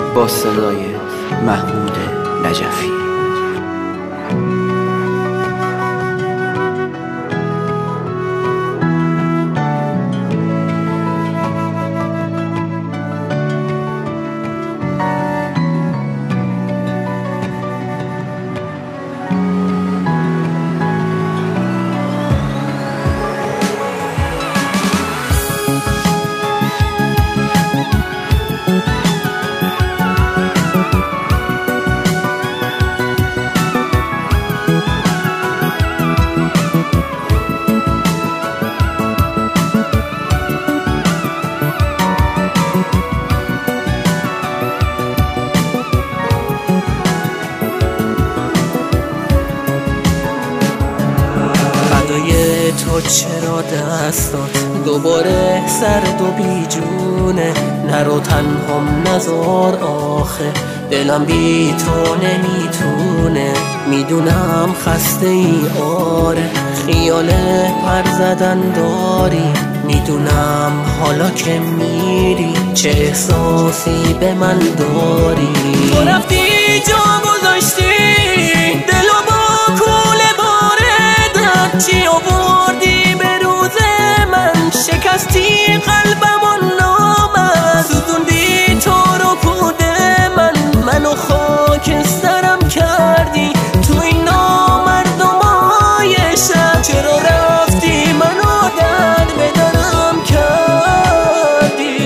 با صدای محمود نجفی. تو چرا دستات دوباره سرد و بیجونه؟ نرو تنهام نذار آخه، دلم بی تو نمیتونه. میدونم خسته ای آره، خیال پر زدن داری. میدونم حالا که میری چه احساسی به من داری. تو رفتی جا گذاشتی دلو با کوله باره، چی آوردی به روز من؟ شکستی قلبمو نامد، سوزوندی تو رو پود منو خاکسترم کردی. تو این نامردمای شب چرا رفتی منو در به درم کردی؟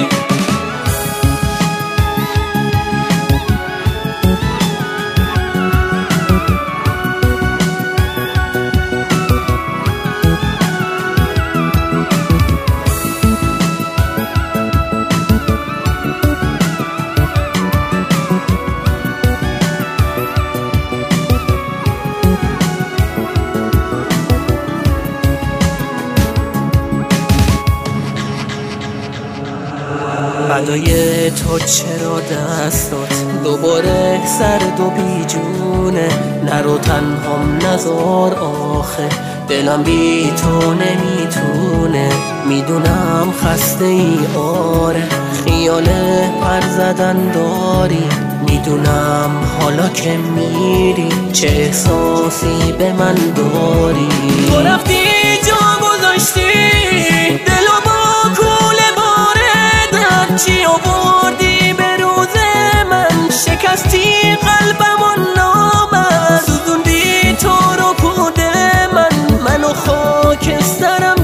فدای تو چرا دستات دوباره سرد و بیجونه؟ نرو تنهام نذار آخه، دلم بی تو نمیتونه. میدونم خسته ای آره، خیال پر زدن داری. میدونم حالا که میری چه احساسی به من داری. تو رفتی جا گذاشتی دلو با کوله باره، چی آوردی به روز من؟ شکستی قلبمو نامد، سوزوندی تو رو پود منو خاکسترم